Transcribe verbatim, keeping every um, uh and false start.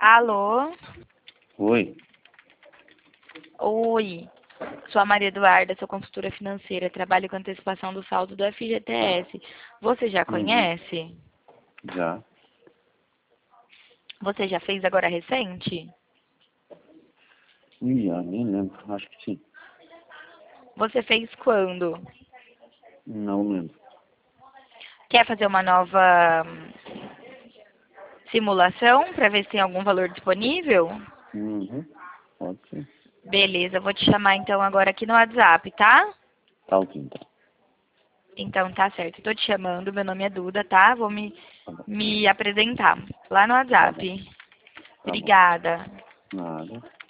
Alô? Oi. Oi. Sou a Maria Eduarda, sou consultora financeira, trabalho com antecipação do saldo do F G T S. Você já Uhum. conhece? Já. Você já fez agora recente? Ih, já, nem lembro. Acho que sim. Você fez quando? Não lembro. Quer fazer uma nova hum, simulação para ver se tem algum valor disponível? Uhum. Pode ser. Beleza, eu vou te chamar então agora aqui no WhatsApp, tá? Tá ok, então. Então tá certo, estou te chamando, meu nome é Duda, tá? Vou me, Tá bom. me apresentar lá no Tá bom. WhatsApp. Tá bom. Obrigada. Nada.